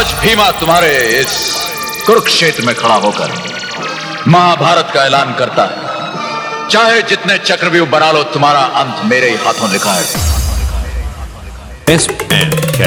आज भीमा तुम्हारे इस कुरुक्षेत्र में खड़ा होकर महाभारत का ऐलान करता है। चाहे जितने चक्रव्यूह बना लो, तुम्हारा अंत मेरे ही हाथों लिखा है। SNK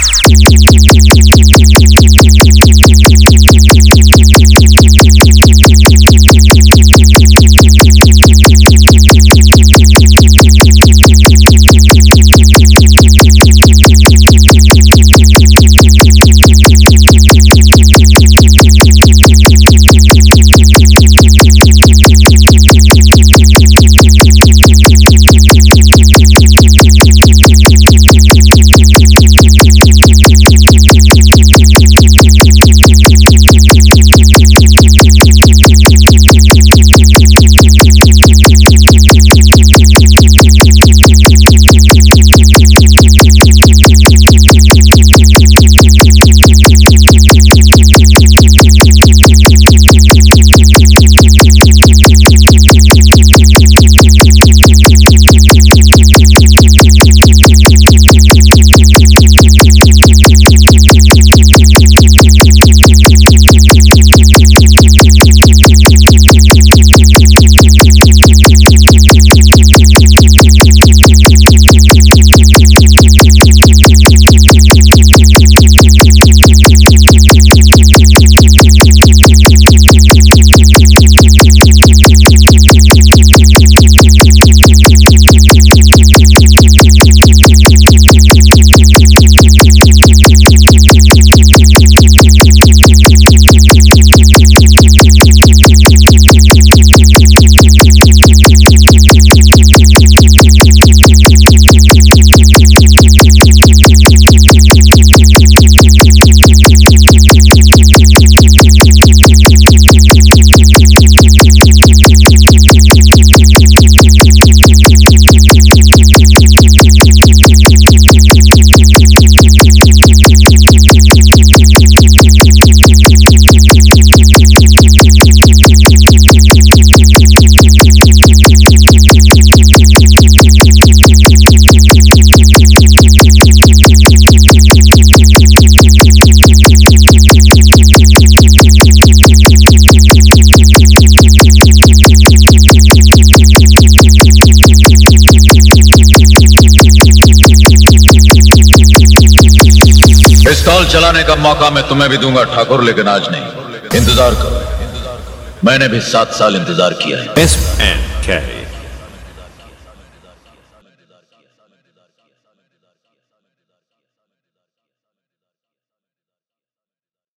पिस्तौल चलाने का मौका मैं तुम्हें भी दूंगा ठाकुर, लेकिन आज नहीं। इंतजार करो, मैंने भी 7 साल इंतजार किया है। SNK